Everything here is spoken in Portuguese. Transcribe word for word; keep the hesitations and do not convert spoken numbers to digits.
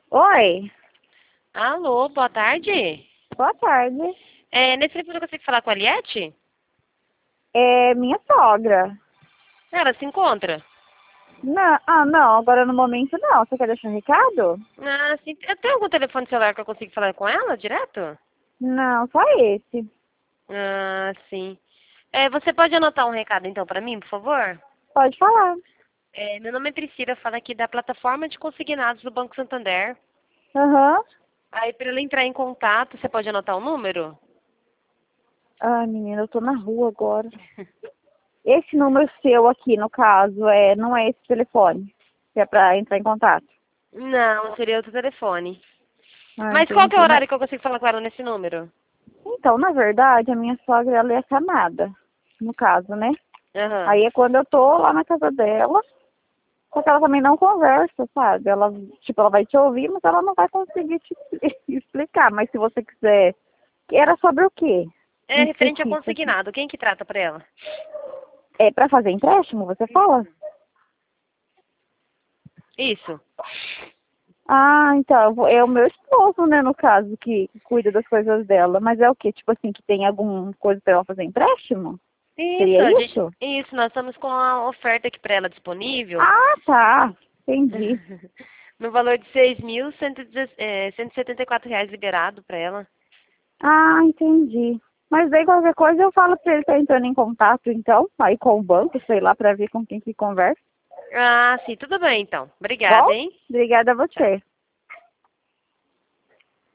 Oi, Alô, boa tarde. boa tarde. É, nesse telefone eu consigo falar com a Eliette? É minha sogra. Ela se encontra? Não, ah, não, agora no momento não. Você quer deixar um recado? Ah, sim. Eu tenho algum telefone celular que eu consigo falar com ela direto? Não, só esse. Ah, sim. É, você pode anotar um recado então pra mim, por favor? Pode falar. É, meu nome é Priscila, falo aqui da plataforma de consignados do Banco Santander. Aham. Aí para ela entrar em contato, você pode anotar o número? Ai, menina, eu tô na rua agora. Esse número seu aqui, no caso, é, não é esse telefone, que é pra entrar em contato. Não, seria outro telefone. Ah, Mas qual que é o entendi. Mas, horário que eu consigo falar com ela nesse número? então, na verdade, a minha sogra, ela é acamada, no caso, né? Aham. Aí é quando eu tô lá na casa dela. Só que ela também não conversa, sabe? Ela, tipo, ela vai te ouvir, mas ela não vai conseguir te explicar. Mas se você quiser, era sobre o quê? É Em referente a específico, assim. consignado. Quem que trata pra ela? É para fazer empréstimo, você fala? Isso. Ah, então, eu vou- é o meu esposo, né, no caso, que cuida das coisas dela. Mas é o quê? Tipo assim, que tem alguma coisa para ela fazer empréstimo? Isso, Seria a gente, isso? isso, nós estamos com a oferta aqui para ela disponível Ah, tá. Entendi. no valor de seis mil cento e setenta e quatro reais liberado para ela. Ah, entendi. Mas daí qualquer coisa eu falo pra ele estar entrando em contato, então, aí com o banco, sei lá, pra ver com quem que conversa. Ah, sim, tudo bem então. Obrigada, Bom, hein? obrigada a Tchau. você.